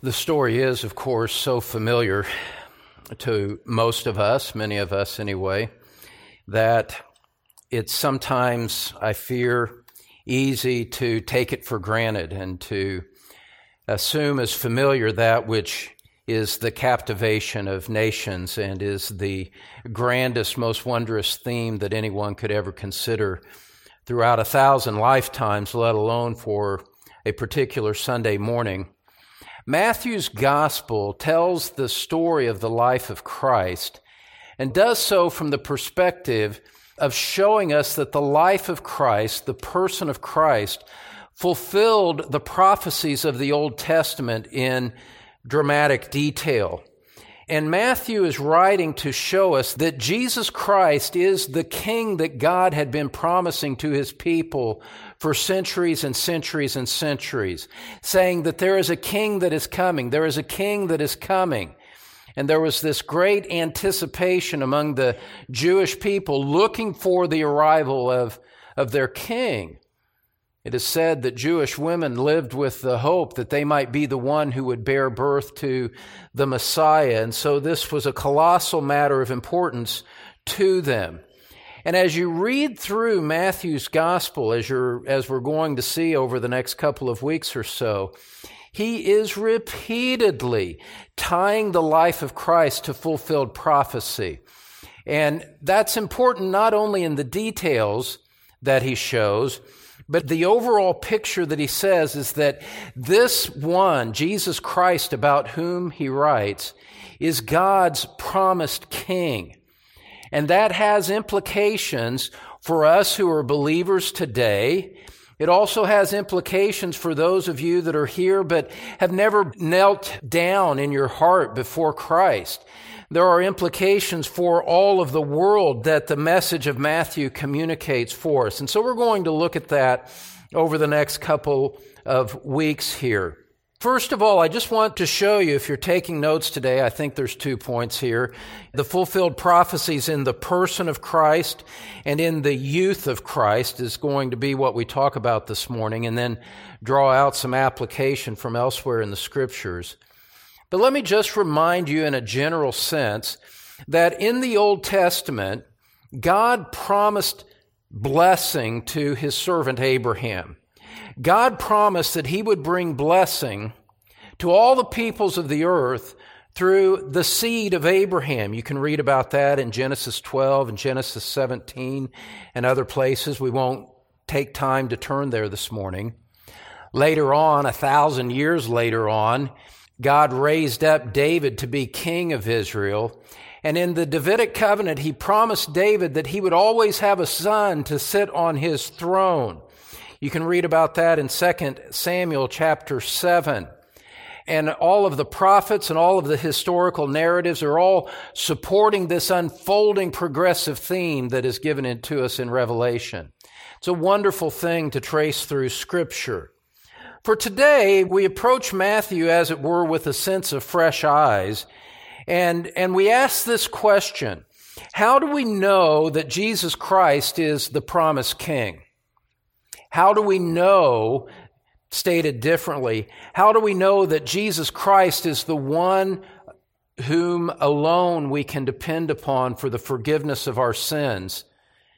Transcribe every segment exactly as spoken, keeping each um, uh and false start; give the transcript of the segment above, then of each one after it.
The story is, of course, so familiar to most of us, many of us anyway, that it's sometimes, I fear, easy to take it for granted and to assume as familiar that which is the captivation of nations and is the grandest, most wondrous theme that anyone could ever consider throughout a thousand lifetimes, let alone for a particular Sunday morning. Matthew's gospel tells the story of the life of Christ and does so from the perspective of showing us that the life of Christ, the person of Christ, fulfilled the prophecies of the Old Testament in dramatic detail. And Matthew is writing to show us that Jesus Christ is the King that God had been promising to His people for centuries and centuries and centuries, saying that there is a King that is coming, there is a King that is coming. And there was this great anticipation among the Jewish people looking for the arrival of, of their King. It is said that Jewish women lived with the hope that they might be the one who would bear birth to the Messiah. And so this was a colossal matter of importance to them. And as you read through Matthew's gospel, as you're, as we're going to see over the next couple of weeks or so, he is repeatedly tying the life of Christ to fulfilled prophecy. And that's important not only in the details that he shows, but the overall picture that he says is that this one, Jesus Christ, about whom he writes, is God's promised King. And that has implications for us who are believers today. It also has implications for those of you that are here but have never knelt down in your heart before Christ. There are implications for all of the world that the message of Matthew communicates for us. And so we're going to look at that over the next couple of weeks here. First of all, I just want to show you, if you're taking notes today, I think there's two points here. The fulfilled prophecies in the person of Christ and in the youth of Christ is going to be what we talk about this morning, and then draw out some application from elsewhere in the Scriptures. But let me just remind you in a general sense that in the Old Testament, God promised blessing to His servant Abraham. God promised that He would bring blessing to all the peoples of the earth through the seed of Abraham. You can read about that in Genesis twelve and Genesis seventeen and other places. We won't take time to turn there this morning. Later on, a thousand years later on, God raised up David to be king of Israel. And in the Davidic covenant, He promised David that he would always have a son to sit on his throne. You can read about that in Second Samuel chapter seven. And all of the prophets and all of the historical narratives are all supporting this unfolding progressive theme that is given to us in Revelation. It's a wonderful thing to trace through Scripture. For today, we approach Matthew, as it were, with a sense of fresh eyes, and, and we ask this question: how do we know that Jesus Christ is the promised King? How do we know, stated differently, how do we know that Jesus Christ is the one whom alone we can depend upon for the forgiveness of our sins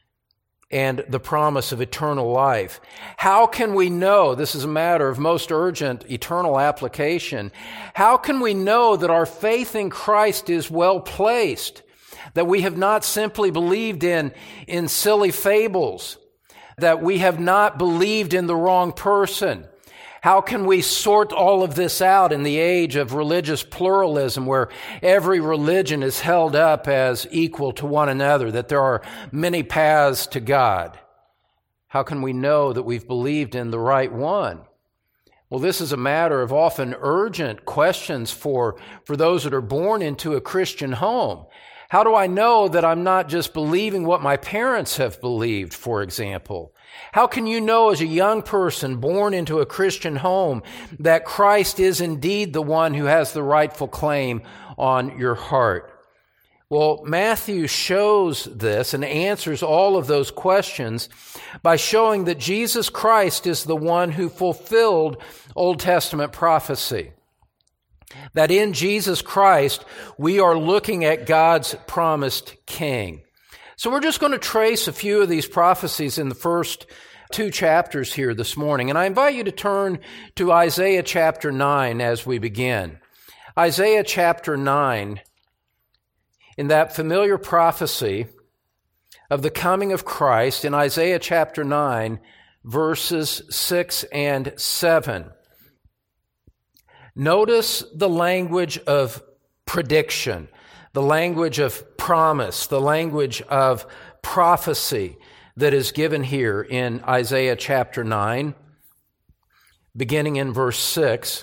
and the promise of eternal life? How can we know, this is a matter of most urgent eternal application, how can we know that our faith in Christ is well placed, that we have not simply believed in, in silly fables, that we have not believed in the wrong person? How can we sort all of this out in the age of religious pluralism where every religion is held up as equal to one another, that there are many paths to God? How can we know that we've believed in the right one? Well, this is a matter of often urgent questions for, for those that are born into a Christian home. How do I know that I'm not just believing what my parents have believed, for example? How can you know as a young person born into a Christian home that Christ is indeed the one who has the rightful claim on your heart? Well, Matthew shows this and answers all of those questions by showing that Jesus Christ is the one who fulfilled Old Testament prophecy. that in Jesus Christ, we are looking at God's promised king. So we're just going to trace a few of these prophecies in the first two chapters here this morning. And I invite you to turn to Isaiah chapter nine as we begin. Isaiah chapter nine, in that familiar prophecy of the coming of Christ, in Isaiah chapter nine, verses six and seven. Notice the language of prediction, the language of promise, the language of prophecy that is given here in Isaiah chapter nine, beginning in verse six.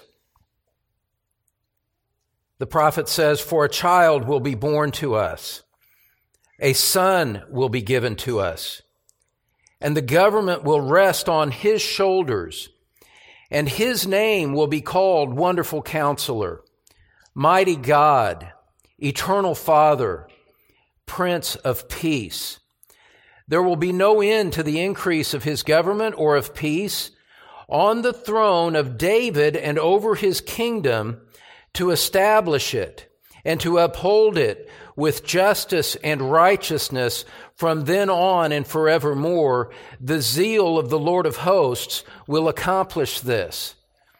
The prophet says, "For a child will be born to us, a son will be given to us, and the government will rest on his shoulders. And his name will be called Wonderful Counselor, Mighty God, Eternal Father, Prince of Peace. There will be no end to the increase of his government or of peace on the throne of David and over his kingdom, to establish it and to uphold it with justice and righteousness from then on and forevermore. The zeal of the Lord of hosts will accomplish this."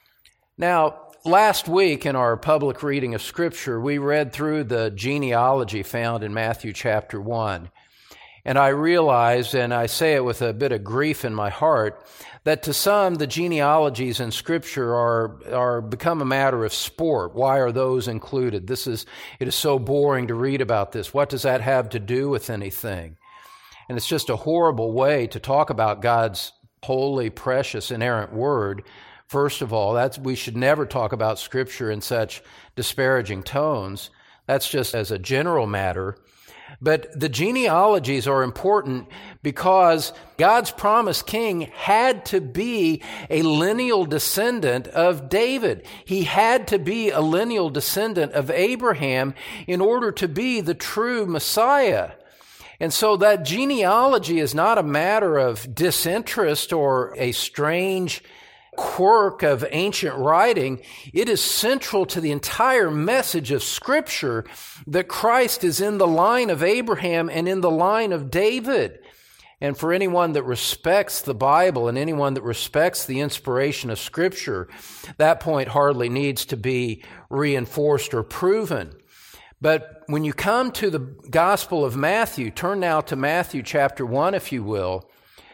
Now, last week in our public reading of Scripture, we read through the genealogy found in Matthew chapter one. And I realized, and I say it with a bit of grief in my heart, that to some the genealogies in Scripture are are become a matter of sport. Why are those included? This is it is so boring to read about this. What does that have to do with anything? And it's just a horrible way to talk about God's holy, precious, inerrant word. First of all, that's we should never talk about Scripture in such disparaging tones. That's just as a general matter. But the genealogies are important because God's promised king had to be a lineal descendant of David. He had to be a lineal descendant of Abraham in order to be the true Messiah. And so that genealogy is not a matter of disinterest or a strange quirk of ancient writing. It is central to the entire message of Scripture that Christ is in the line of Abraham and in the line of David. And for anyone that respects the Bible and anyone that respects the inspiration of Scripture, that point hardly needs to be reinforced or proven. But when you come to the Gospel of Matthew, turn now to Matthew chapter one, if you will,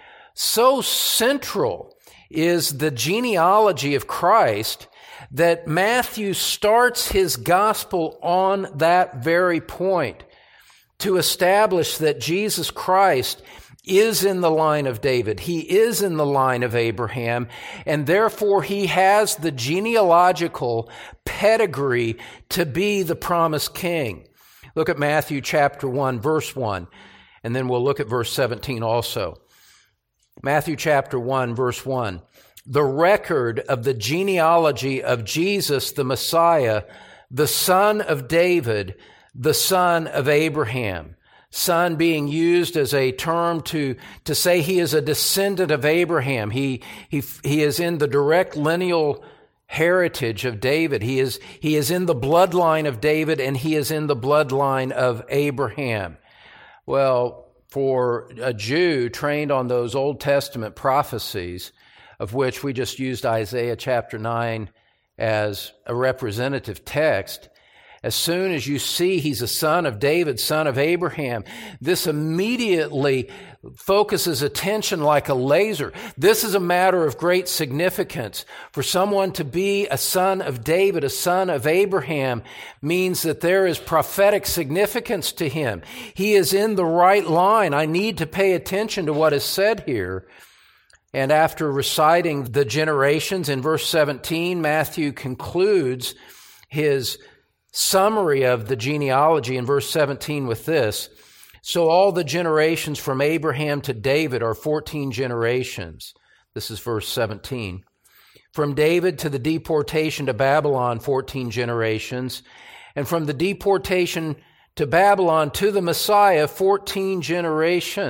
so central is the genealogy of Christ that Matthew starts his gospel on that very point to establish that Jesus Christ is in the line of David. He is in the line of Abraham, and therefore he has the genealogical pedigree to be the promised king. Look at Matthew chapter one, verse one, and then we'll look at verse seventeen also. Matthew chapter one, verse one. The record of the genealogy of Jesus, the Messiah, the son of David, the son of Abraham. Son being used as a term to, to say he is a descendant of Abraham. He, he, he is in the direct lineal heritage of David. He is, he is in the bloodline of David, and he is in the bloodline of Abraham. Well, for a Jew trained on those Old Testament prophecies, of which we just used Isaiah chapter nine as a representative text, as soon as you see he's a son of David, son of Abraham, this immediately focuses attention like a laser. This is a matter of great significance. For someone to be a son of David, a son of Abraham, means that there is prophetic significance to him. He is in the right line. I need to pay attention to what is said here. And after reciting the generations in verse seventeen, Matthew concludes his summary of the genealogy in verse seventeen with this: so all the generations from Abraham to David are fourteen generations. This is verse seventeen. From David to the deportation to Babylon, fourteen generations. And from the deportation to Babylon to the Messiah, fourteen generations.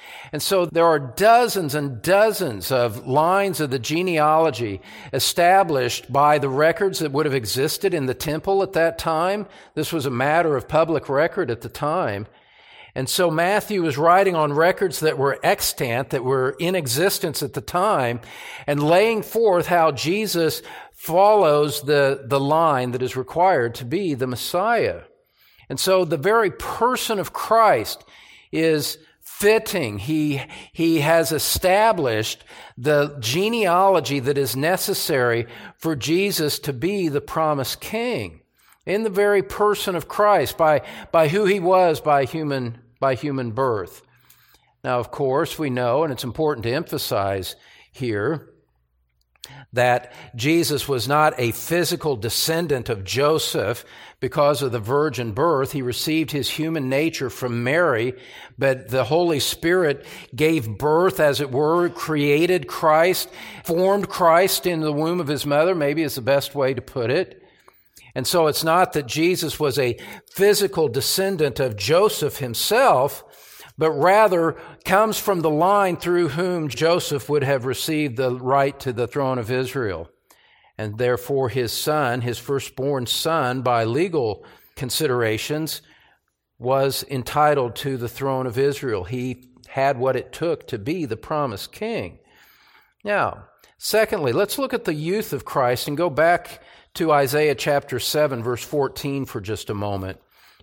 And so there are dozens and dozens of lines of the genealogy established by the records that would have existed in the temple at that time. This was a matter of public record at the time. And so Matthew was writing on records that were extant, that were in existence at the time, and laying forth how Jesus follows the, the line that is required to be the Messiah. And so the very person of Christ is fitting. He, he has established the genealogy that is necessary for Jesus to be the promised king. In the very person of Christ, by, by who he was by human, by human birth. Now, of course, we know, and it's important to emphasize here, that Jesus was not a physical descendant of Joseph because of the virgin birth. He received his human nature from Mary, but the Holy Spirit gave birth, as it were, created Christ, formed Christ in the womb of his mother, maybe is the best way to put it. And so it's not that Jesus was a physical descendant of Joseph himself, but rather comes from the line through whom Joseph would have received the right to the throne of Israel. And therefore his son, his firstborn son, by legal considerations, was entitled to the throne of Israel. He had what it took to be the promised king. Now, secondly, let's look at the youth of Christ and go back to Isaiah chapter seven, verse fourteen for just a moment.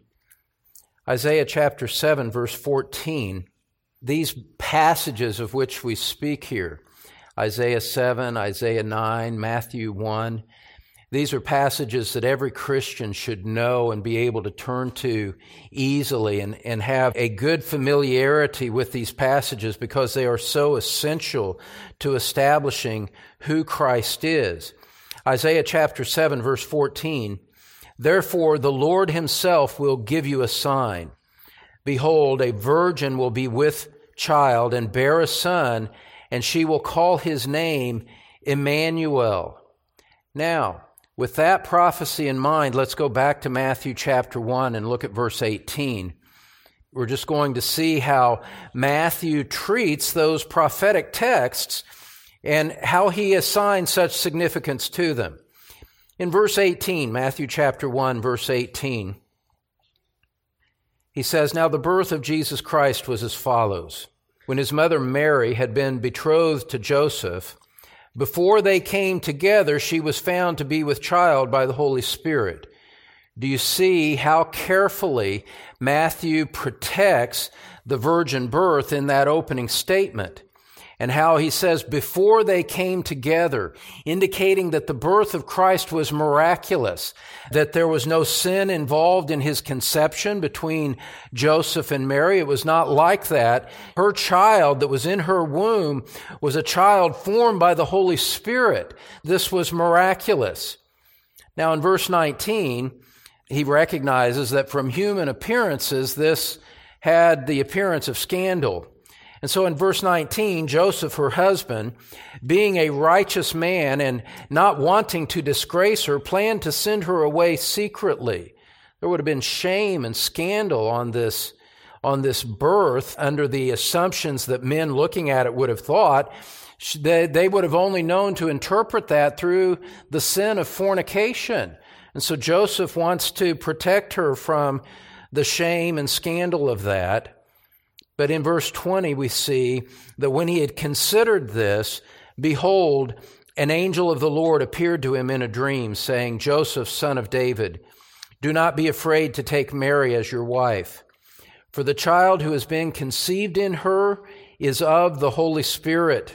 Isaiah chapter seven, verse fourteen, these passages of which we speak here, Isaiah seven, Isaiah nine, Matthew one, these are passages that every Christian should know and be able to turn to easily and, and have a good familiarity with these passages because they are so essential to establishing who Christ is. Isaiah chapter seven, verse fourteen, therefore the Lord himself will give you a sign. Behold, a virgin will be with child and bear a son, and she will call his name Emmanuel. Now, with that prophecy in mind, let's go back to Matthew chapter one and look at verse eighteen. We're just going to see how Matthew treats those prophetic texts and how he assigns such significance to them. In verse eighteen, Matthew chapter one, verse eighteen, he says, now the birth of Jesus Christ was as follows. When his mother Mary had been betrothed to Joseph, before they came together, she was found to be with child by the Holy Spirit. Do you see how carefully Matthew protects the virgin birth in that opening statement? And how he says, before they came together, indicating that the birth of Christ was miraculous, that there was no sin involved in his conception between Joseph and Mary. It was not like that. Her child that was in her womb was a child formed by the Holy Spirit. This was miraculous. Now in verse nineteen, he recognizes that from human appearances, this had the appearance of scandal. And so in verse nineteen, Joseph, her husband, being a righteous man and not wanting to disgrace her, planned to send her away secretly. There would have been shame and scandal on this, on this birth under the assumptions that men looking at it would have thought. They, they would have only known to interpret that through the sin of fornication. And so Joseph wants to protect her from the shame and scandal of that. But in verse twenty, we see that when he had considered this, behold, an angel of the Lord appeared to him in a dream, saying, Joseph, son of David, do not be afraid to take Mary as your wife, for the child who has been conceived in her is of the Holy Spirit.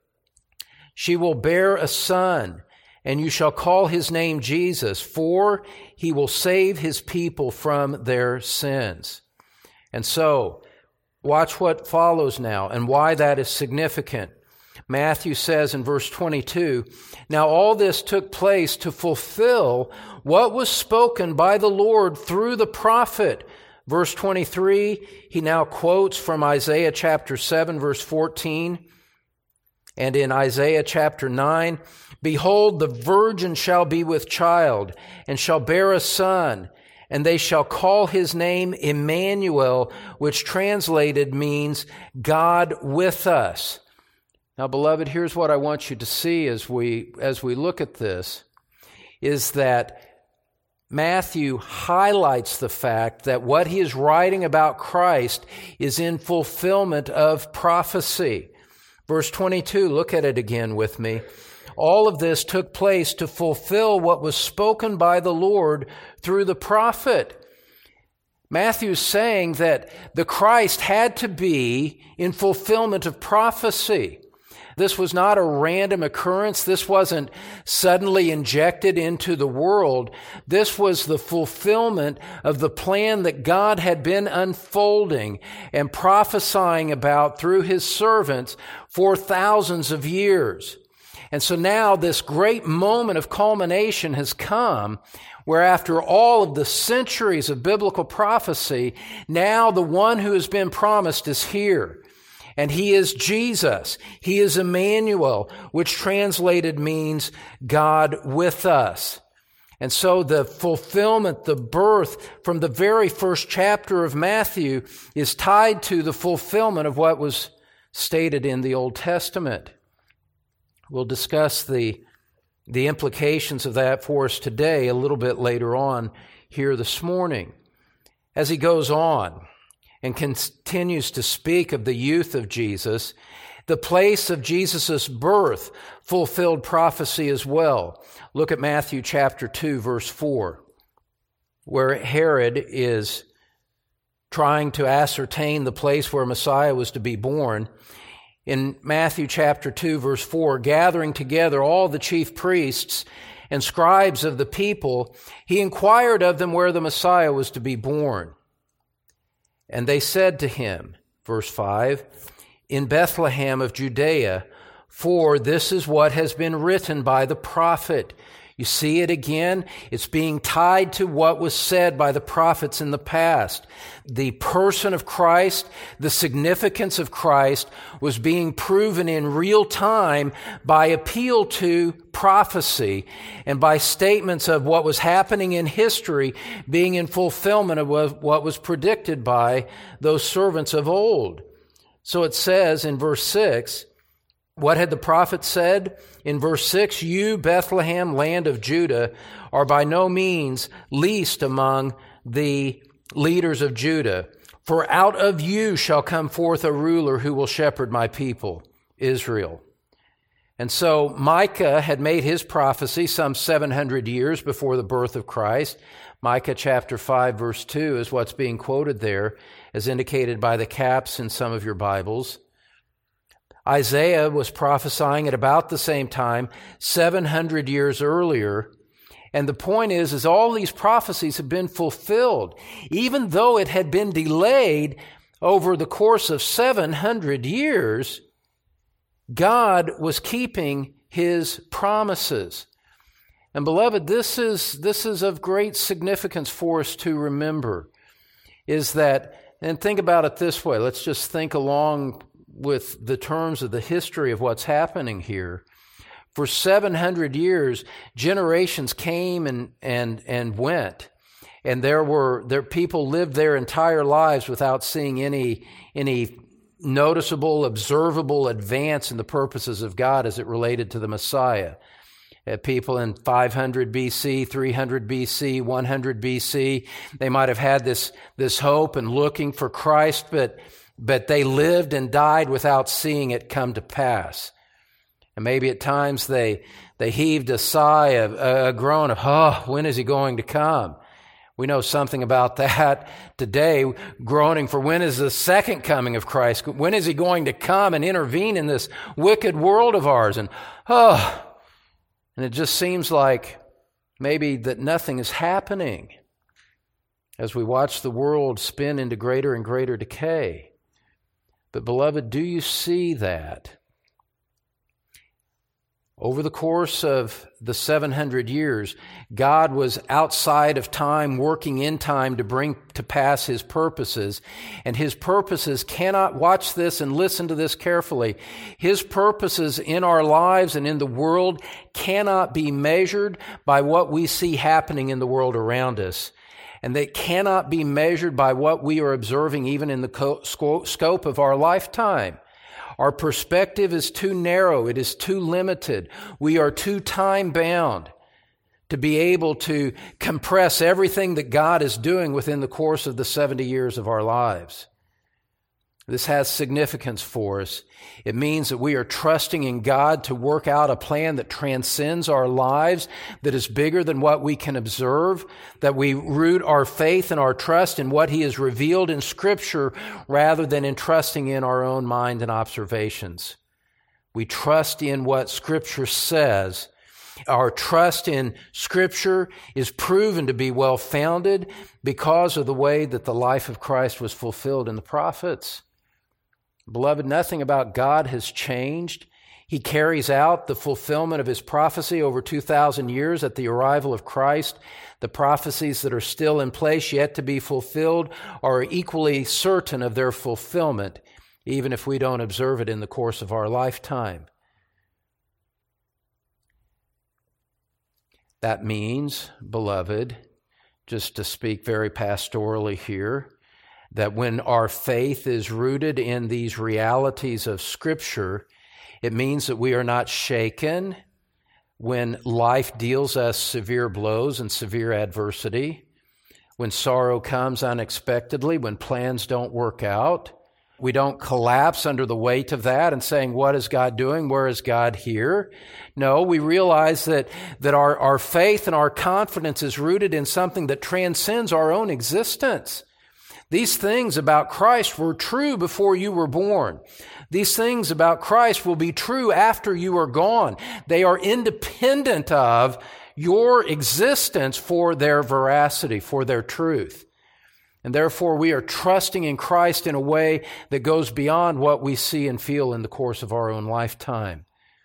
She will bear a son, and you shall call his name Jesus, for he will save his people from their sins. And so, watch what follows now and why that is significant. Matthew says in verse twenty-two, now all this took place to fulfill what was spoken by the Lord through the prophet. Verse twenty-three, he now quotes from Isaiah chapter seven, verse fourteen. And in Isaiah chapter nine, behold, the virgin shall be with child and shall bear a son, and they shall call his name Emmanuel, which translated means God with us. Now, beloved, here's what I want you to see as we as we look at this, is that Matthew highlights the fact that what he is writing about Christ is in fulfillment of prophecy. Verse twenty-two, look at it again with me. All of this took place to fulfill what was spoken by the Lord through the prophet. Matthew's saying that the Christ had to be in fulfillment of prophecy. This was not a random occurrence. This wasn't suddenly injected into the world. This was the fulfillment of the plan that God had been unfolding and prophesying about through his servants for thousands of years. And so now this great moment of culmination has come, where after all of the centuries of biblical prophecy, now the one who has been promised is here. And he is Jesus. He is Emmanuel, which translated means God with us. And so the fulfillment, the birth from the very first chapter of Matthew is tied to the fulfillment of what was stated in the Old Testament. We'll discuss the, the implications of that for us today a little bit later on here this morning. As he goes on and continues to speak of the youth of Jesus, the place of Jesus' birth fulfilled prophecy as well. Look at Matthew chapter two, verse four, where Herod is trying to ascertain the place where Messiah was to be born. In Matthew chapter two, verse four, gathering together all the chief priests and scribes of the people, he inquired of them where the Messiah was to be born. And they said to him, verse five, in Bethlehem of Judea, for this is what has been written by the prophet. You see it again? It's being tied to what was said by the prophets in the past. The person of Christ, the significance of Christ, was being proven in real time by appeal to prophecy and by statements of what was happening in history being in fulfillment of what was predicted by those servants of old. So it says in verse six, what had the prophet said? In verse six, you, Bethlehem, land of Judah, are by no means least among the leaders of Judah. For out of you shall come forth a ruler who will shepherd my people, Israel. And so Micah had made his prophecy some seven hundred years before the birth of Christ. Micah chapter five, verse two is what's being quoted there, as indicated by the caps in some of your Bibles. Isaiah was prophesying at about the same time, seven hundred years earlier. And the point is, is all these prophecies have been fulfilled, even though it had been delayed over the course of seven hundred years. God was keeping his promises. And beloved, this is, this is of great significance for us to remember, is that, and think about it this way, let's just think along with the terms of the history of what's happening here. For seven hundred years, generations came and, and, and went. And there were, there, people lived their entire lives without seeing any, any noticeable, observable advance in the purposes of God as it related to the Messiah. Uh, people in five hundred B C, three hundred B C, one hundred B C, they might have had this, this hope and looking for Christ, but But they lived and died without seeing it come to pass. And maybe at times they they heaved a sigh, a, a groan of, oh, when is he going to come? We know something about that today, groaning for when is the second coming of Christ? When is he going to come and intervene in this wicked world of ours? And, oh, and it just seems like maybe that nothing is happening as we watch the world spin into greater and greater decay. But beloved, do you see that? Over the course of the seven hundred years, God was outside of time, working in time to bring to pass his purposes. And his purposes cannot, watch this and listen to this carefully, his purposes in our lives and in the world cannot be measured by what we see happening in the world around us. and they cannot be measured by what we are observing even in the co- scope of our lifetime. Our perspective is too narrow. It is too limited. We are too time-bound to be able to compress everything that God is doing within the course of the seventy years of our lives. This has significance for us. It means that we are trusting in God to work out a plan that transcends our lives, that is bigger than what we can observe, that we root our faith and our trust in what He has revealed in Scripture rather than in trusting in our own mind and observations. We trust in what Scripture says. Our trust in Scripture is proven to be well-founded because of the way that the life of Christ was fulfilled in the prophets. Beloved, nothing about God has changed. He carries out the fulfillment of His prophecy over two thousand years at the arrival of Christ. The prophecies that are still in place yet to be fulfilled are equally certain of their fulfillment, even if we don't observe it in the course of our lifetime. That means, beloved, just to speak very pastorally here, that when our faith is rooted in these realities of Scripture, it means that we are not shaken when life deals us severe blows and severe adversity, when sorrow comes unexpectedly, when plans don't work out. We don't collapse under the weight of that and saying, what is God doing? Where is God here? No, we realize that, that our, our faith and our confidence is rooted in something that transcends our own existence. These things about Christ were true before you were born. These things about Christ will be true after you are gone. They are independent of your existence for their veracity, for their truth. And therefore, we are trusting in Christ in a way that goes beyond what we see and feel in the course of our own lifetime.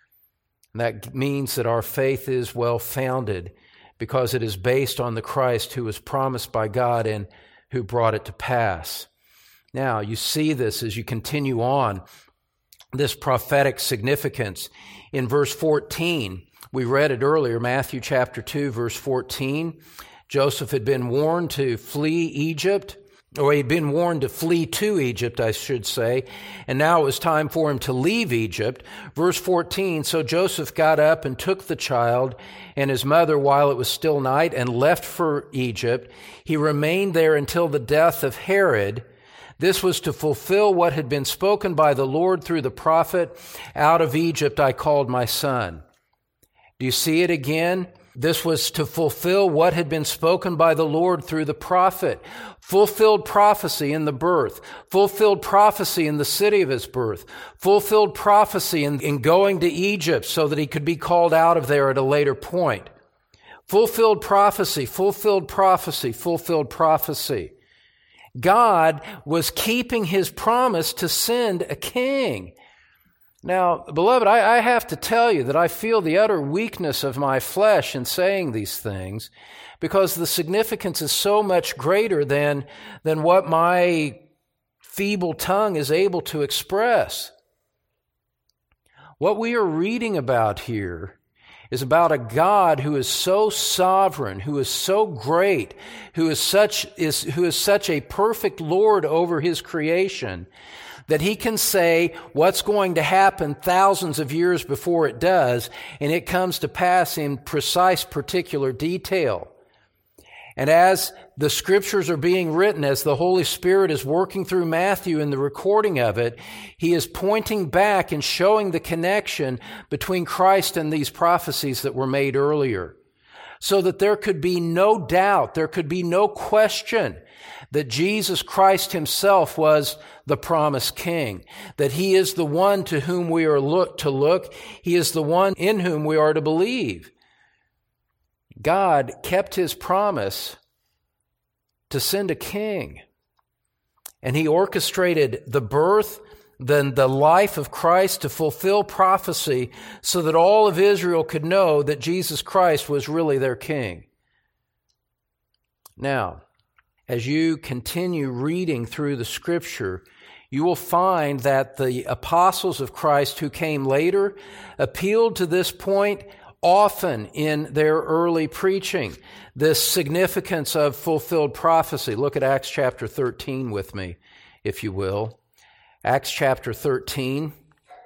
And that means that our faith is well-founded because it is based on the Christ who was promised by God and who brought it to pass. Now, you see this as you continue on, this prophetic significance. In verse fourteen, we read it earlier, Matthew chapter two, verse fourteen. Joseph had been warned to flee Egypt, or he'd been warned to flee to Egypt, I should say, and now it was time for him to leave Egypt. Verse fourteen, so Joseph got up and took the child and his mother while it was still night and left for Egypt. He remained there until the death of Herod. This was to fulfill what had been spoken by the Lord through the prophet, out of Egypt I called my son. Do you see it again? This was to fulfill what had been spoken by the Lord through the prophet. Fulfilled prophecy in the birth. Fulfilled prophecy in the city of his birth. Fulfilled prophecy in, in going to Egypt so that he could be called out of there at a later point. Fulfilled prophecy, fulfilled prophecy, fulfilled prophecy. God was keeping His promise to send a king. Now, beloved, I, I have to tell you that I feel the utter weakness of my flesh in saying these things because the significance is so much greater than, than what my feeble tongue is able to express. What we are reading about here is about a God who is so sovereign, who is so great, who is such is who is such a perfect Lord over His creation, that He can say what's going to happen thousands of years before it does, and it comes to pass in precise, particular detail. And as the Scriptures are being written, as the Holy Spirit is working through Matthew in the recording of it, he is pointing back and showing the connection between Christ and these prophecies that were made earlier, so that there could be no doubt, there could be no question that Jesus Christ Himself was the promised King, that He is the one to whom we are look, to look, He is the one in whom we are to believe. God kept His promise to send a king, and He orchestrated the birth, then the life of Christ to fulfill prophecy so that all of Israel could know that Jesus Christ was really their king. Now, as you continue reading through the Scripture, you will find that the apostles of Christ who came later appealed to this point often in their early preaching, this significance of fulfilled prophecy. Look at Acts chapter thirteen with me, if you will. Acts chapter thirteen.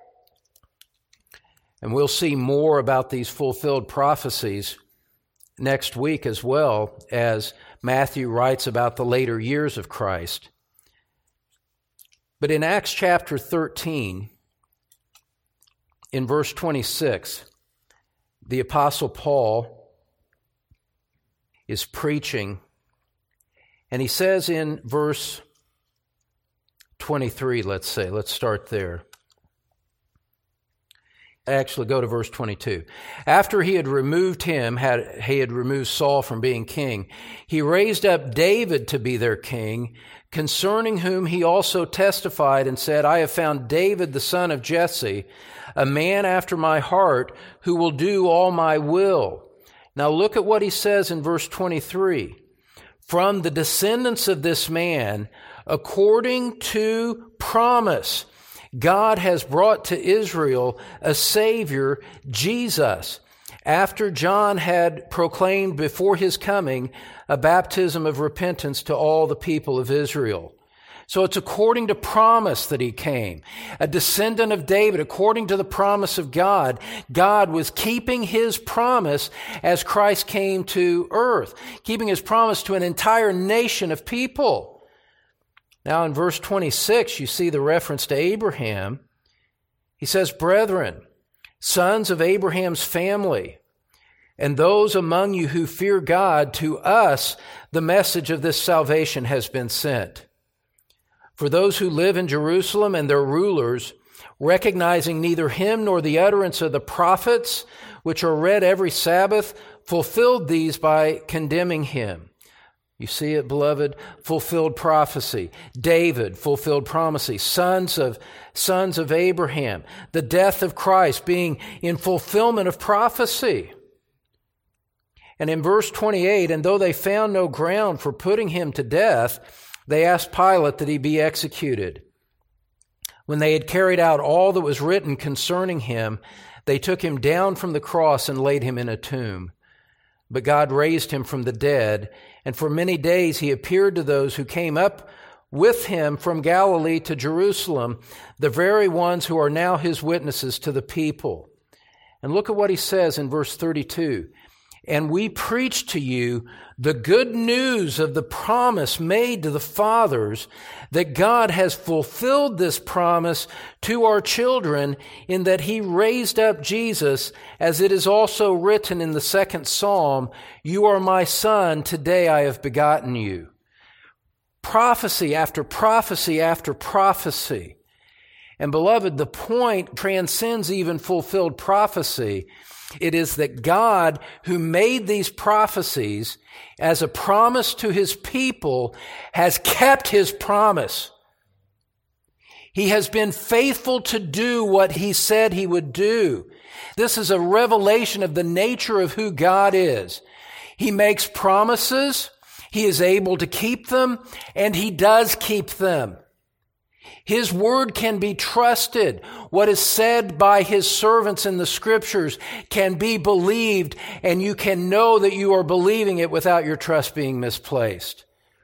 And we'll see more about these fulfilled prophecies next week as well, as Matthew writes about the later years of Christ. But in Acts chapter thirteen, in verse twenty-six, the Apostle Paul is preaching, and he says in verse twenty-three, let's say, let's start there. Actually, go to verse twenty-two. After he had removed him, had he had removed Saul from being king, he raised up David to be their king, concerning whom he also testified and said, I have found David the son of Jesse, a man after my heart, who will do all my will. Now look at what he says in verse twenty-three. From the descendants of this man, according to promise, God has brought to Israel a Savior, Jesus, after John had proclaimed before his coming a baptism of repentance to all the people of Israel. So it's according to promise that he came. A descendant of David, according to the promise of God. God was keeping his promise as Christ came to earth, keeping his promise to an entire nation of people. Now in verse twenty-six, you see the reference to Abraham. He says, Brethren, sons of Abraham's family, and those among you who fear God, to us the message of this salvation has been sent. For those who live in Jerusalem and their rulers, recognizing neither him nor the utterance of the prophets, which are read every Sabbath, fulfilled these by condemning him. You see it, beloved? Fulfilled prophecy. David, fulfilled prophecy. Sons of, sons of Abraham. The death of Christ being in fulfillment of prophecy. And in verse twenty-eight, and though they found no ground for putting him to death, they asked Pilate that he be executed. When they had carried out all that was written concerning him, they took him down from the cross and laid him in a tomb. But God raised him from the dead, and for many days he appeared to those who came up with him from Galilee to Jerusalem, the very ones who are now his witnesses to the people. And look at what he says in verse thirty-two. And we preach to you the good news of the promise made to the fathers, that God has fulfilled this promise to our children, in that he raised up Jesus, as it is also written in the second Psalm, You are my son, today I have begotten you. Prophecy after prophecy after prophecy. And beloved, the point transcends even fulfilled prophecy. It is that God, who made these prophecies as a promise to his people, has kept his promise. He has been faithful to do what he said he would do. This is a revelation of the nature of who God is. He makes promises, he is able to keep them, and he does keep them. His word can be trusted. What is said by his servants in the scriptures can be believed, and you can know that you are believing it without your trust being misplaced.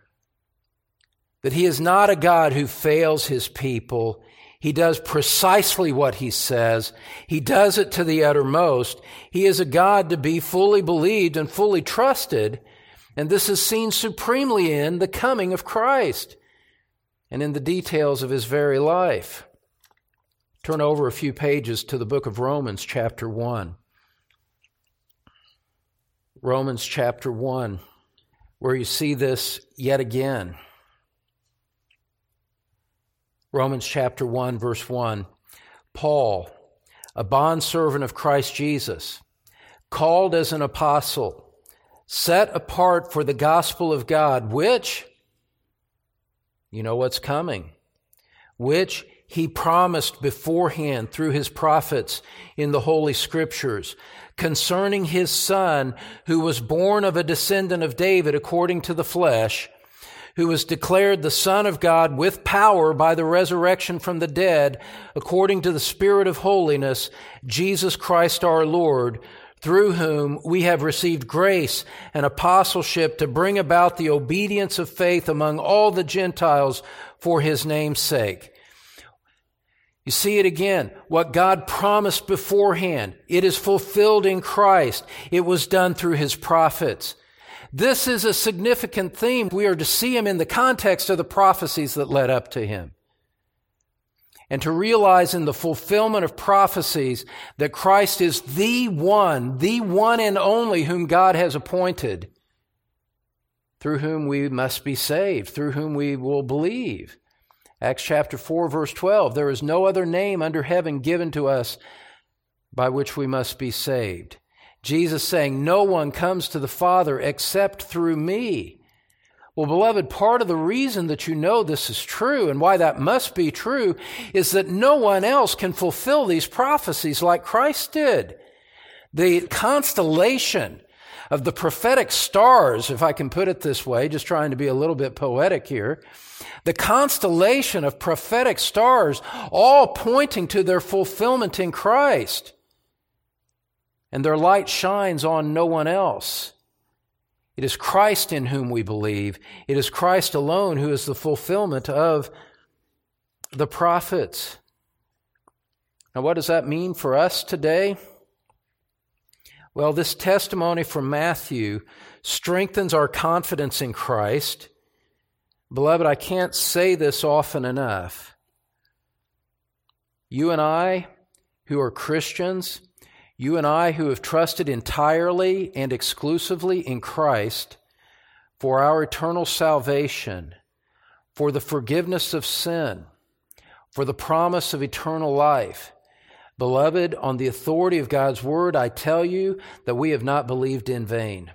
That he is not a God who fails his people. He does precisely what he says. He does it to the uttermost. He is a God to be fully believed and fully trusted, and this is seen supremely in the coming of Christ and in the details of his very life. Turn over a few pages to the book of Romans, chapter one. Romans chapter one, where you see this yet again. Romans chapter one, verse one. Paul, a bondservant of Christ Jesus, called as an apostle, set apart for the gospel of God, which, you know what's coming, which he promised beforehand through his prophets in the Holy Scriptures, concerning his Son, who was born of a descendant of David according to the flesh, who was declared the Son of God with power by the resurrection from the dead, according to the Spirit of holiness, Jesus Christ our Lord, through whom we have received grace and apostleship to bring about the obedience of faith among all the Gentiles for his name's sake. You see it again. What God promised beforehand, it is fulfilled in Christ. It was done through his prophets. This is a significant theme. We are to see him in the context of the prophecies that led up to him. And to realize in the fulfillment of prophecies that Christ is the one, the one and only whom God has appointed, through whom we must be saved, through whom we will believe. Acts chapter four, verse twelve, there is no other name under heaven given to us by which we must be saved. Jesus saying, no one comes to the Father except through me. Well, beloved, part of the reason that you know this is true and why that must be true is that no one else can fulfill these prophecies like Christ did. The constellation of the prophetic stars, if I can put it this way, just trying to be a little bit poetic here, the constellation of prophetic stars all pointing to their fulfillment in Christ. And their light shines on no one else. It is Christ in whom we believe. It is Christ alone who is the fulfillment of the prophets. Now, what does that mean for us today? Well, this testimony from Matthew strengthens our confidence in Christ. Beloved, I can't say this often enough. You and I, who are Christians, you and I who have trusted entirely and exclusively in Christ for our eternal salvation, for the forgiveness of sin, for the promise of eternal life. Beloved, on the authority of God's word, I tell you that we have not believed in vain.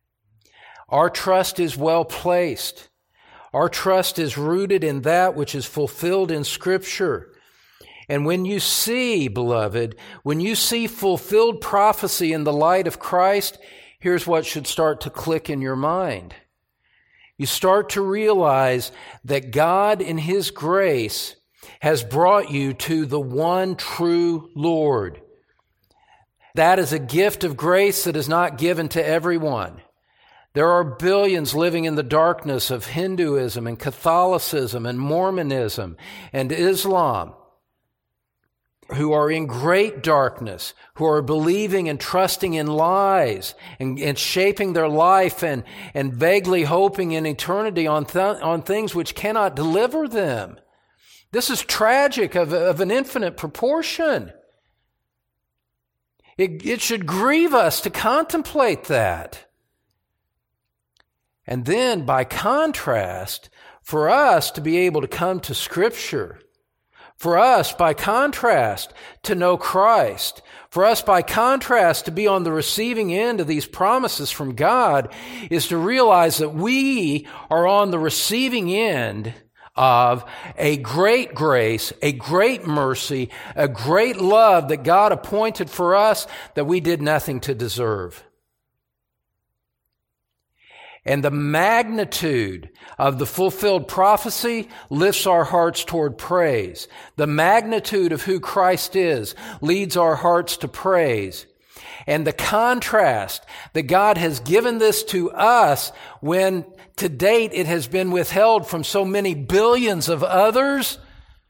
Our trust is well placed. Our trust is rooted in that which is fulfilled in Scripture. And when you see, beloved, when you see fulfilled prophecy in the light of Christ, here's what should start to click in your mind. You start to realize that God in His grace has brought you to the one true Lord. That is a gift of grace that is not given to everyone. There are billions living in the darkness of Hinduism and Catholicism and Mormonism and Islam, who are in great darkness, who are believing and trusting in lies and, and shaping their life and, and vaguely hoping in eternity on, th- on things which cannot deliver them. This is tragic of, of an infinite proportion. It, it should grieve us to contemplate that. And then, by contrast, for us to be able to come to Scripture, for us, by contrast, to know Christ, for us, by contrast, to be on the receiving end of these promises from God, is to realize that we are on the receiving end of a great grace, a great mercy, a great love that God appointed for us that we did nothing to deserve. And the magnitude of the fulfilled prophecy lifts our hearts toward praise. The magnitude of who Christ is leads our hearts to praise. And the contrast that God has given this to us when to date it has been withheld from so many billions of others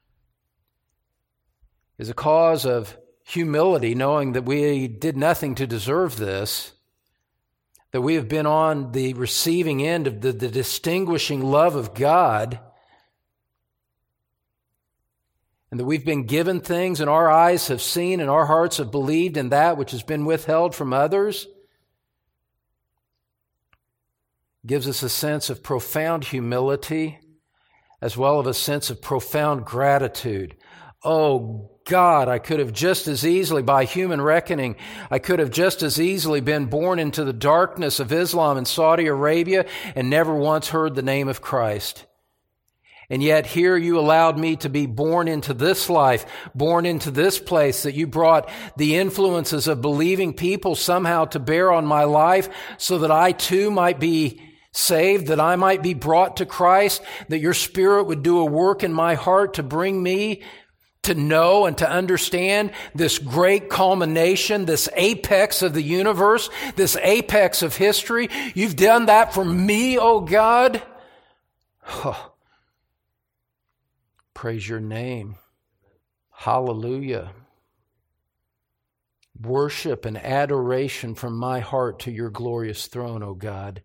is a cause of humility, knowing that we did nothing to deserve this, that we have been on the receiving end of the, the distinguishing love of God, and that we've been given things and our eyes have seen and our hearts have believed in that which has been withheld from others, gives us a sense of profound humility as well as a sense of profound gratitude. Oh, God, I could have just as easily, by human reckoning, I could have just as easily been born into the darkness of Islam and Saudi Arabia and never once heard the name of Christ. And yet here you allowed me to be born into this life, born into this place, that you brought the influences of believing people somehow to bear on my life so that I too might be saved, that I might be brought to Christ, that your Spirit would do a work in my heart to bring me to know and to understand this great culmination, this apex of the universe, this apex of history. You've done that for me, oh God. Oh. Praise your name. Hallelujah. Worship and adoration from my heart to your glorious throne, O God.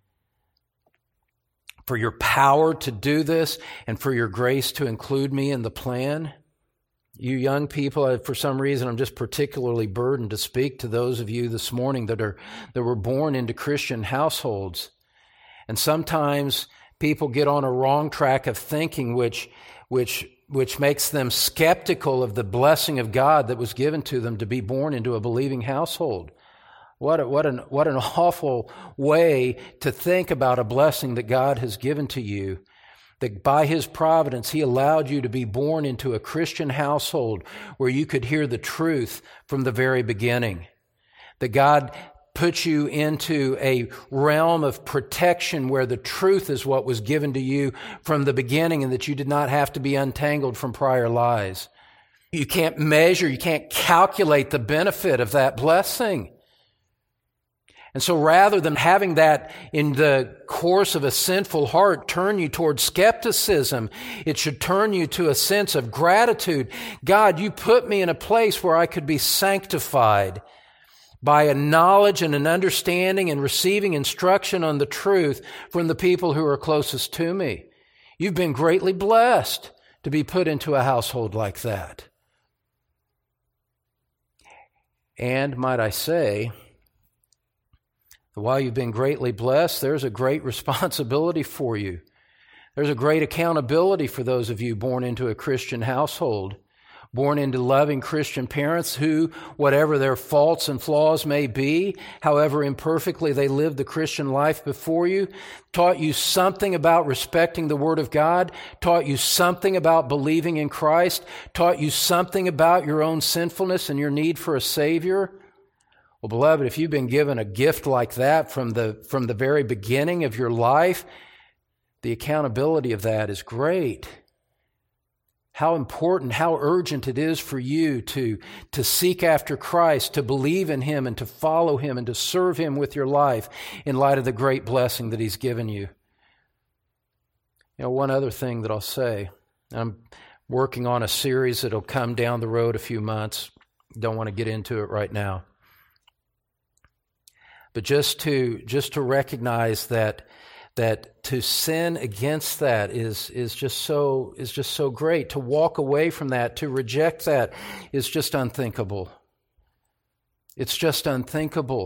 For your power to do this and for your grace to include me in the plan. You young people, for some reason, I'm just particularly burdened to speak to those of you this morning that are that were born into Christian households. And sometimes people get on a wrong track of thinking, which which which makes them skeptical of the blessing of God that was given to them to be born into a believing household. What a, what an what an awful way to think about a blessing that God has given to you. That by His providence, He allowed you to be born into a Christian household where you could hear the truth from the very beginning. That God put you into a realm of protection where the truth is what was given to you from the beginning and that you did not have to be untangled from prior lies. You can't measure, you can't calculate the benefit of that blessing. And so rather than having that in the course of a sinful heart turn you toward skepticism, it should turn you to a sense of gratitude. God, you put me in a place where I could be sanctified by a knowledge and an understanding and receiving instruction on the truth from the people who are closest to me. You've been greatly blessed to be put into a household like that. And might I say, while you've been greatly blessed, there's a great responsibility for you. There's a great accountability for those of you born into a Christian household, born into loving Christian parents who, whatever their faults and flaws may be, however imperfectly they lived the Christian life before you, taught you something about respecting the Word of God, taught you something about believing in Christ, taught you something about your own sinfulness and your need for a Savior. Well, beloved, if you've been given a gift like that from the, from the very beginning of your life, the accountability of that is great. How important, how urgent it is for you to, to seek after Christ, to believe in Him and to follow Him and to serve Him with your life in light of the great blessing that He's given you. You know, one other thing that I'll say, I'm working on a series that'll come down the road a few months. Don't want to get into it right now. But just to just to recognize that that to sin against that is is just so is just so great. To walk away from that, to reject that is just unthinkable. It's just unthinkable.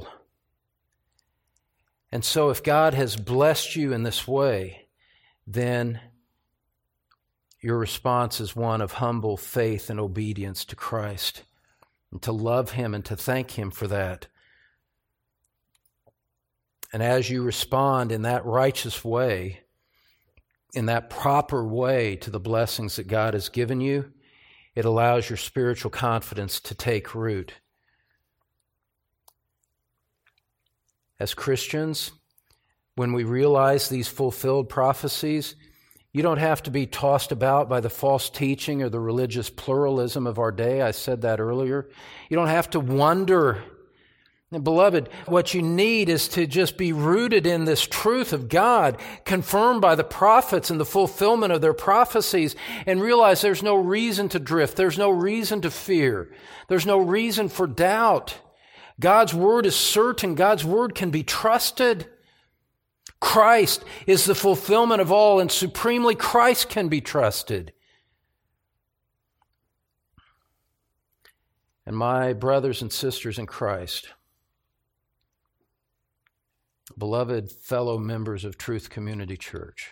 And so if God has blessed you in this way, then your response is one of humble faith and obedience to Christ, and to love Him and to thank Him for that. And as you respond in that righteous way, in that proper way to the blessings that God has given you, it allows your spiritual confidence to take root. As Christians, when we realize these fulfilled prophecies, you don't have to be tossed about by the false teaching or the religious pluralism of our day. I said that earlier. You don't have to wonder. And beloved, what you need is to just be rooted in this truth of God, confirmed by the prophets and the fulfillment of their prophecies, and realize there's no reason to drift. There's no reason to fear. There's no reason for doubt. God's Word is certain. God's Word can be trusted. Christ is the fulfillment of all, and supremely Christ can be trusted. And my brothers and sisters in Christ, beloved fellow members of Truth Community Church,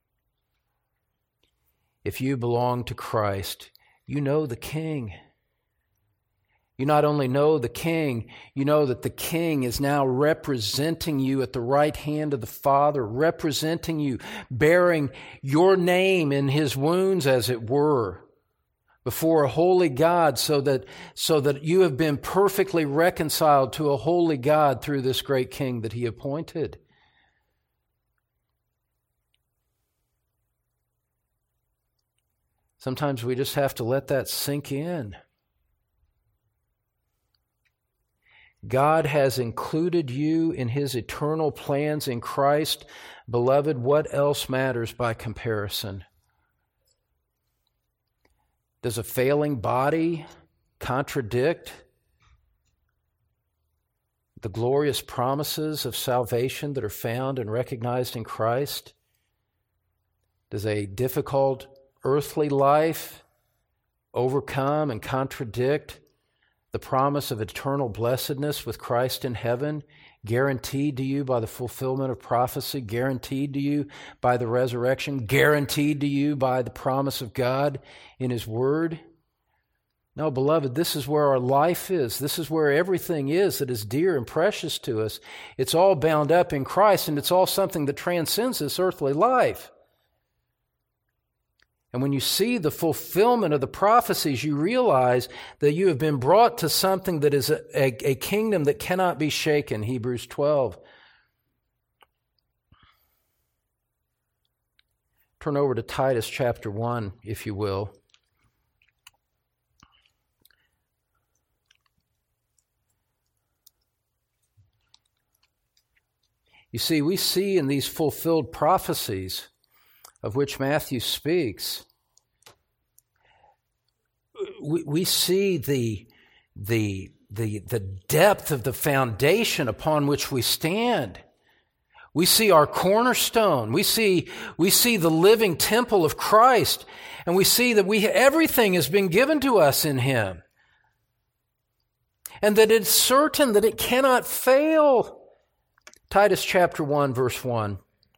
if you belong to Christ, you know the King. You not only know the King, you know that the King is now representing you at the right hand of the Father, representing you, bearing your name in His wounds, as it were, before a holy God, so that, so that you have been perfectly reconciled to a holy God through this great King that He appointed. Sometimes we just have to let that sink in. God has included you in His eternal plans in Christ. Beloved, what else matters by comparison? Does a failing body contradict the glorious promises of salvation that are found and recognized in Christ? Does a difficult earthly life overcome and contradict the promise of eternal blessedness with Christ in heaven, guaranteed to you by the fulfillment of prophecy, guaranteed to you by the resurrection, guaranteed to you by the promise of God in His Word? No, beloved, this is where our life is. This is where everything is that is dear and precious to us. It's all bound up in Christ, and it's all something that transcends this earthly life. And when you see the fulfillment of the prophecies, you realize that you have been brought to something that is a, a, a kingdom that cannot be shaken, Hebrews twelve. Turn over to Titus chapter one, if you will. You see, we see in these fulfilled prophecies of which Matthew speaks, we, we see the, the, the, the depth of the foundation upon which we stand. We see our cornerstone. We see, we see the living temple of Christ, and we see that we, everything has been given to us in Him, and that it's certain that it cannot fail. Titus chapter one, verse one.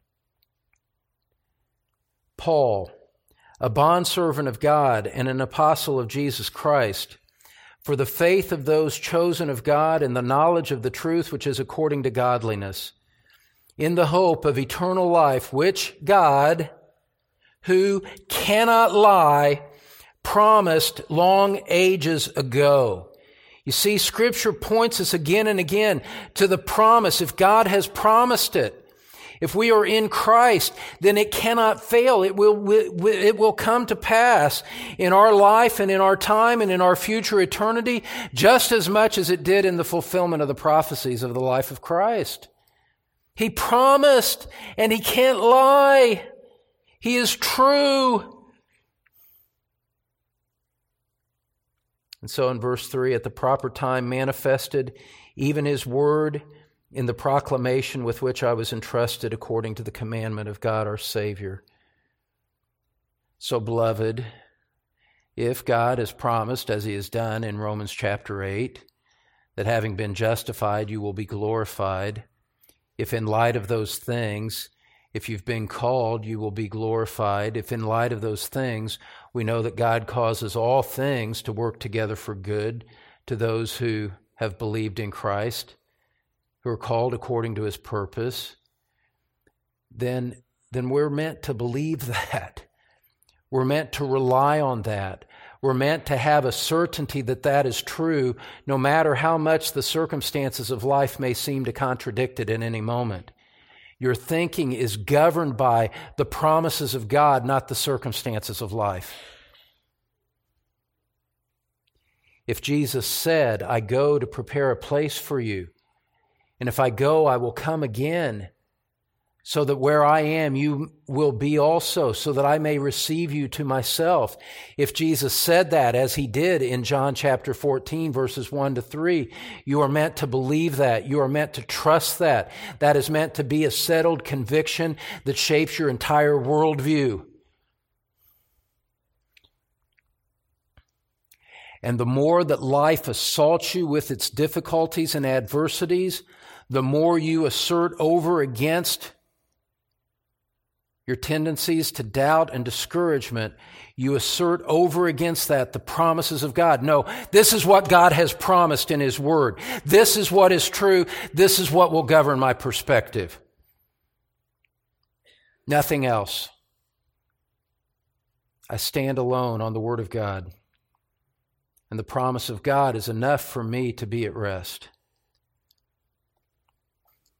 Paul, a bondservant of God and an apostle of Jesus Christ, for the faith of those chosen of God and the knowledge of the truth which is according to godliness, in the hope of eternal life, which God, who cannot lie, promised long ages ago. You see, Scripture points us again and again to the promise. If God has promised it, if we are in Christ, then it cannot fail. It will, it will come to pass in our life and in our time and in our future eternity, just as much as it did in the fulfillment of the prophecies of the life of Christ. He promised, and He can't lie. He is true. And so in verse three, at the proper time manifested even His word in the proclamation with which I was entrusted according to the commandment of God our Savior. So, beloved, if God has promised, as He has done in Romans chapter eight, that having been justified you will be glorified, if in light of those things, if you've been called, you will be glorified, if in light of those things we know that God causes all things to work together for good to those who have believed in Christ, who are called according to His purpose, then, then we're meant to believe that. We're meant to rely on that. We're meant to have a certainty that that is true, no matter how much the circumstances of life may seem to contradict it in any moment. Your thinking is governed by the promises of God, not the circumstances of life. If Jesus said, I go to prepare a place for you, and if I go, I will come again, so that where I am, you will be also, so that I may receive you to myself. If Jesus said that, as He did in John chapter fourteen, verses one to three, you are meant to believe that. You are meant to trust that. That is meant to be a settled conviction that shapes your entire worldview. And the more that life assaults you with its difficulties and adversities, the more you assert over against your tendencies to doubt and discouragement, you assert over against that the promises of God. No, this is what God has promised in His Word. This is what is true. This is what will govern my perspective. Nothing else. I stand alone on the Word of God, and the promise of God is enough for me to be at rest.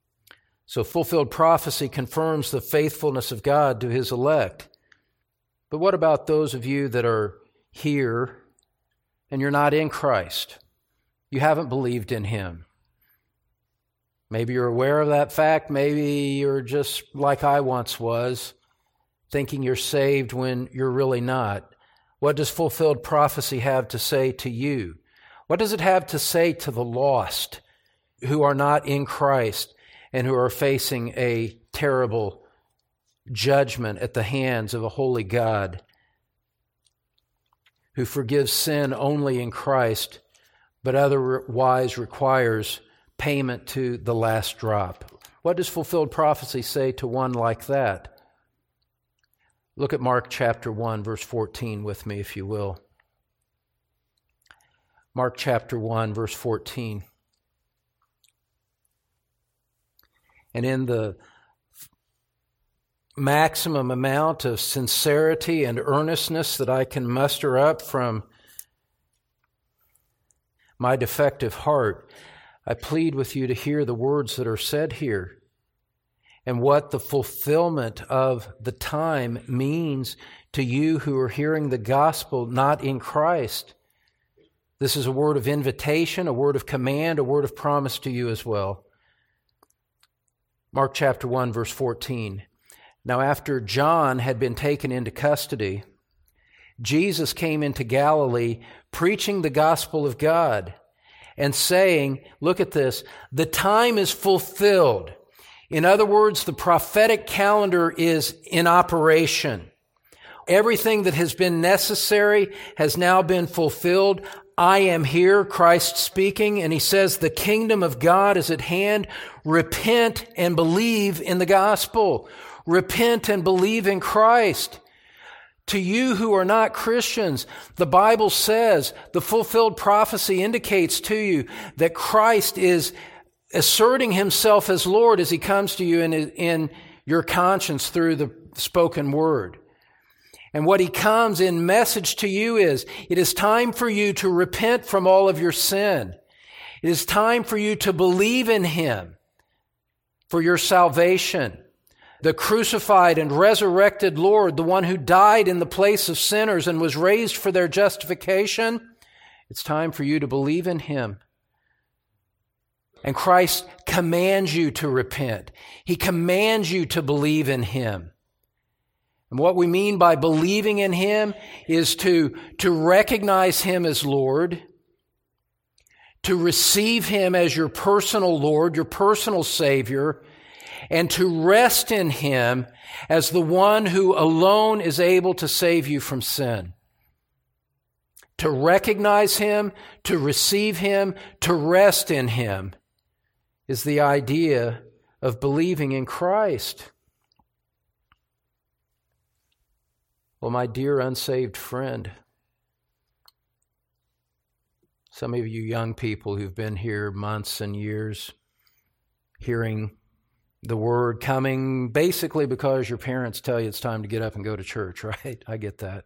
So fulfilled prophecy confirms the faithfulness of God to His elect. But what about those of you that are here and you're not in Christ? You haven't believed in Him. Maybe you're aware of that fact. Maybe you're just like I once was, thinking you're saved when you're really not. What does fulfilled prophecy have to say to you? What does it have to say to the lost who are not in Christ and who are facing a terrible judgment at the hands of a holy God who forgives sin only in Christ, but otherwise requires payment to the last drop? What does fulfilled prophecy say to one like that? Look at Mark chapter one, verse fourteen with me, if you will. Mark chapter one, verse fourteen. And in the maximum amount of sincerity and earnestness that I can muster up from my defective heart, I plead with you to hear the words that are said here and what the fulfillment of the time means to you who are hearing the gospel not in Christ. This is a word of invitation, a word of command, a word of promise to you as well. Mark chapter one, verse fourteen. Now after John had been taken into custody, Jesus came into Galilee preaching the gospel of God and saying, look at this, the time is fulfilled. In other words, the prophetic calendar is in operation. Everything that has been necessary has now been fulfilled. I am here, Christ speaking, and He says the kingdom of God is at hand. Repent and believe in the gospel. Repent and believe in Christ. To you who are not Christians, the Bible says, the fulfilled prophecy indicates to you that Christ is asserting Himself as Lord as He comes to you in, in your conscience through the spoken word. And what He comes in message to you is, it is time for you to repent from all of your sin. It is time for you to believe in Him for your salvation. The crucified and resurrected Lord, the one who died in the place of sinners and was raised for their justification, it's time for you to believe in Him. And Christ commands you to repent. He commands you to believe in Him. And what we mean by believing in Him is to, to recognize Him as Lord, to receive Him as your personal Lord, your personal Savior, and to rest in Him as the one who alone is able to save you from sin. To recognize Him, to receive Him, to rest in Him is the idea of believing in Christ. Well, my dear unsaved friend, some of you young people who've been here months and years hearing the word, coming basically because your parents tell you it's time to get up and go to church, right? I get that.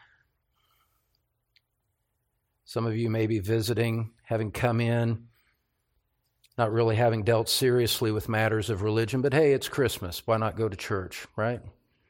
Some of you may be visiting, having come in, not really having dealt seriously with matters of religion, but hey, it's Christmas. Why not go to church, right?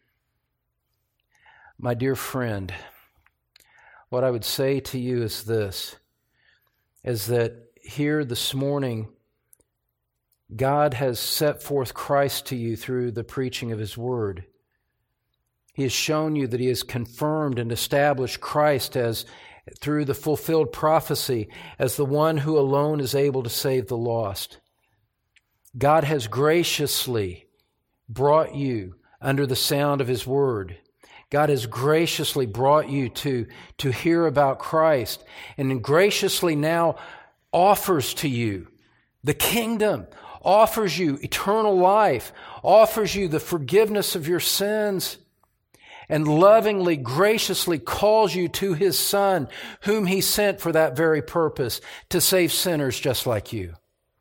My dear friend, what I would say to you is this, is that here this morning, God has set forth Christ to you through the preaching of His Word. He has shown you that He has confirmed and established Christ as, through the fulfilled prophecy, as the one who alone is able to save the lost. God has graciously brought you under the sound of His Word. God has graciously brought you to, to hear about Christ, and graciously now offers to you the kingdom, offers you eternal life, offers you the forgiveness of your sins, and lovingly, graciously calls you to His Son, whom He sent for that very purpose, to save sinners just like you.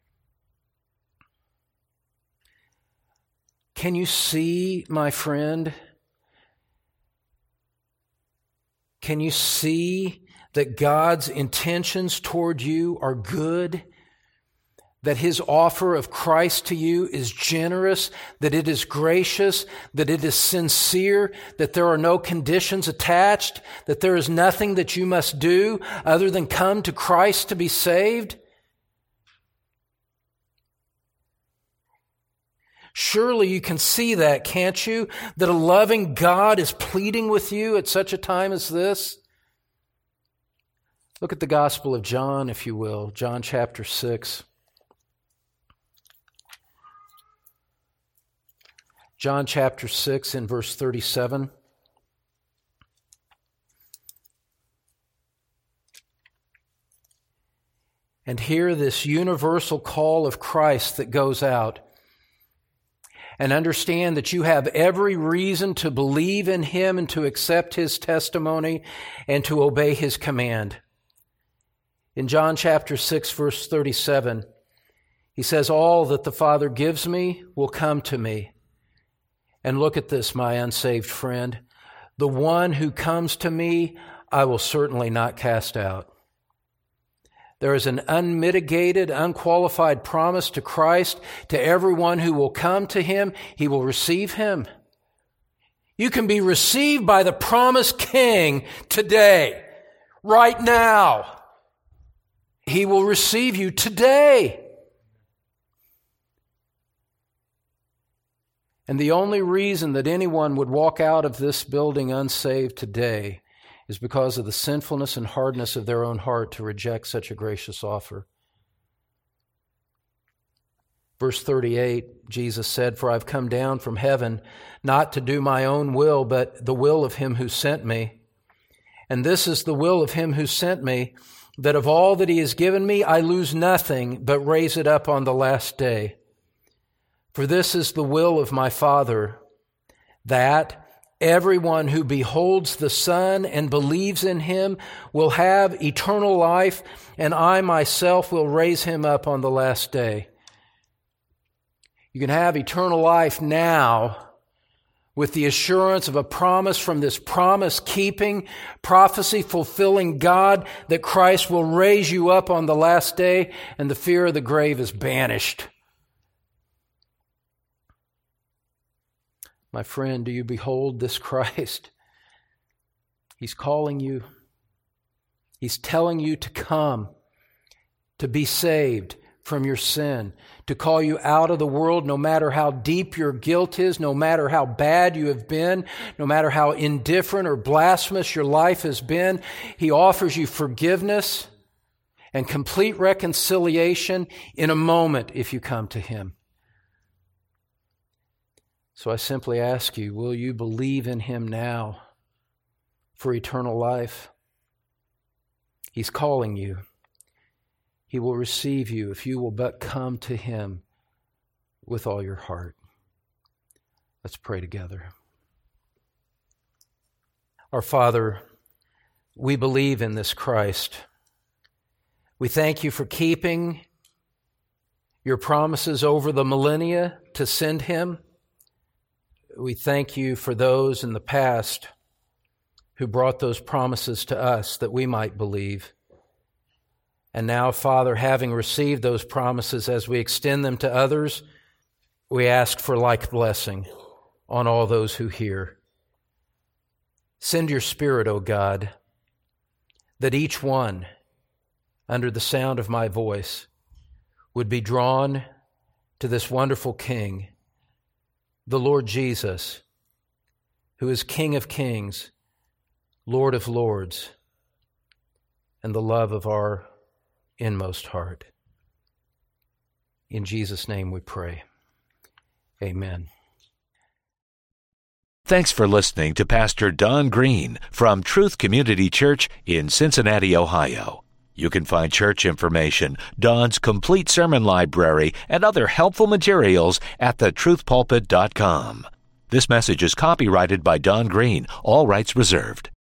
Can you see, my friend? Can you see that God's intentions toward you are good? that his offer of Christ to you is generous, that it is gracious, that it is sincere, that there are no conditions attached, that there is nothing that you must do other than come to Christ to be saved? Surely you can see that, can't you? That a loving God is pleading with you at such a time as this? Look at the Gospel of John, if you will, John chapter six. John chapter six in verse thirty-seven. And hear this universal call of Christ that goes out. And understand that you have every reason to believe in him and to accept his testimony and to obey his command. In John chapter six, verse thirty-seven, he says, all that the Father gives me will come to me. And look at this, my unsaved friend. The one who comes to me, I will certainly not cast out. There is an unmitigated, unqualified promise to Christ. To everyone who will come to him, he will receive him. You can be received by the promised King today, right now. He will receive you today. And the only reason that anyone would walk out of this building unsaved today is because of the sinfulness and hardness of their own heart to reject such a gracious offer. Verse thirty-eight, Jesus said, for I've come down from heaven not to do my own will, but the will of him who sent me. And this is the will of him who sent me, that of all that he has given me, I lose nothing, but raise it up on the last day. For this is the will of my Father, that everyone who beholds the Son and believes in him will have eternal life, and I myself will raise him up on the last day. You can have eternal life now with the assurance of a promise from this promise-keeping, prophecy-fulfilling God that Christ will raise you up on the last day, and the fear of the grave is banished. My friend, do you behold this Christ? He's calling you. He's telling you to come, to be saved from your sin, to call you out of the world no matter how deep your guilt is, no matter how bad you have been, no matter how indifferent or blasphemous your life has been. He offers you forgiveness and complete reconciliation in a moment if you come to him. So I simply ask you, will you believe in him now for eternal life? He's calling you. He will receive you if you will but come to him with all your heart. Let's pray together. Our Father, we believe in this Christ. We thank you for keeping your promises over the millennia to send him. We thank you for those in the past who brought those promises to us that we might believe. And now, Father, having received those promises as we extend them to others, we ask for like blessing on all those who hear. Send your Spirit, O God, that each one, under the sound of my voice, would be drawn to this wonderful King, the Lord Jesus, who is King of kings, Lord of lords, and the love of our inmost heart. In Jesus' name we pray. Amen. Thanks for listening to Pastor Don Green from Truth Community Church in Cincinnati, Ohio. You can find church information, Don's complete sermon library, and other helpful materials at the truth pulpit dot com. This message is copyrighted by Don Green, all rights reserved.